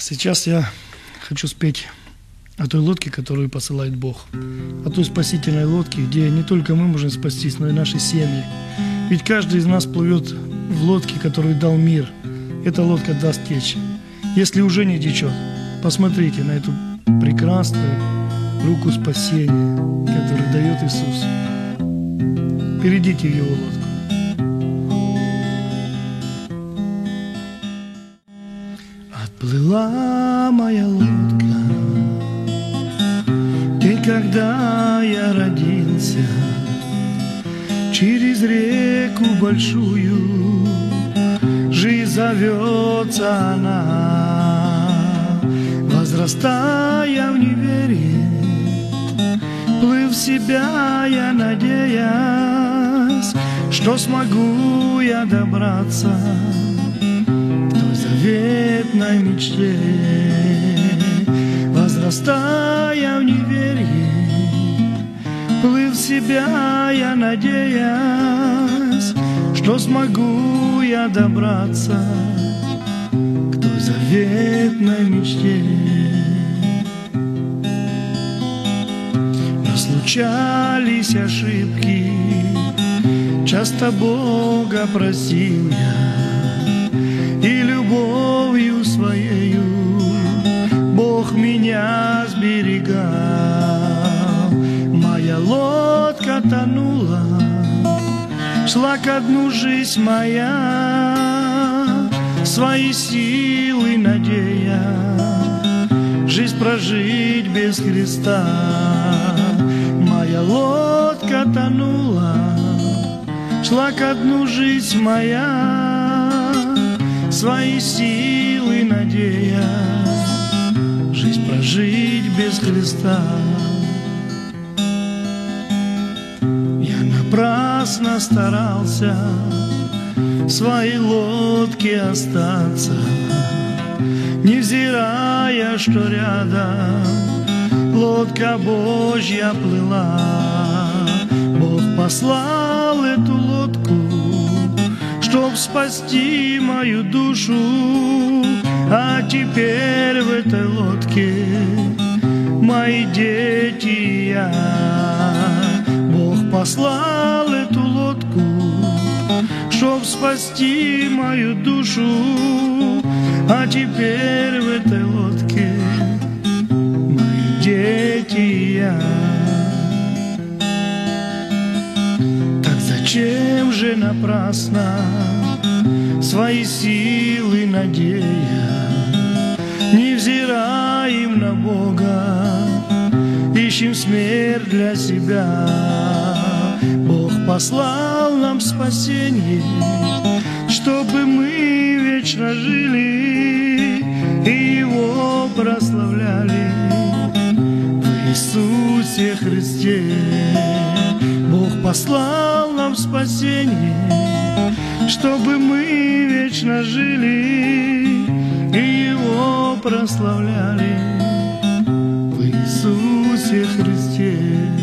Сейчас я хочу спеть о той лодке, которую посылает Бог, о той спасительной лодке, где не только мы можем спастись, но и наши семьи. Ведь каждый из нас плывет в лодке, которую дал мир. Эта лодка даст течь. Если уже не течет, посмотрите на эту прекрасную руку спасения, которую дает Иисус. Перейдите в Его лодку. Отплыла моя лодка, день, когда я родился, через реку большую, жизнь зовется она. Возрастая в неверии, плыв в себя я надеясь, что смогу я добраться к той заветной мечте. Возрастая в неверии, плыв в себя я надеясь, что смогу я добраться к той заветной мечте. Но случались ошибки, часто Бога просил я, и любовью своею Бог меня сберегал. Моя лодка тонула, шла ко дну жизнь моя, свои силы надея жизнь прожить без Христа. Моя лодка тонула, шла ко дну жизнь моя, свои силы надея жизнь прожить без Христа. Напрасно старался в своей лодке остаться, невзирая, что рядом лодка Божья плыла. Бог послал эту лодку, чтоб спасти мою душу, а теперь в этой лодке мои дети и я. Послал эту лодку, чтоб спасти мою душу, а теперь в этой лодке мои дети и я. Так зачем же напрасно свои силы надея, невзираем на Бога, ищем смерть для себя? Бог послал нам спасение, чтобы мы вечно жили и Его прославляли в Иисусе Христе. Бог послал нам спасение, чтобы мы вечно жили и Его прославляли в Иисусе Христе.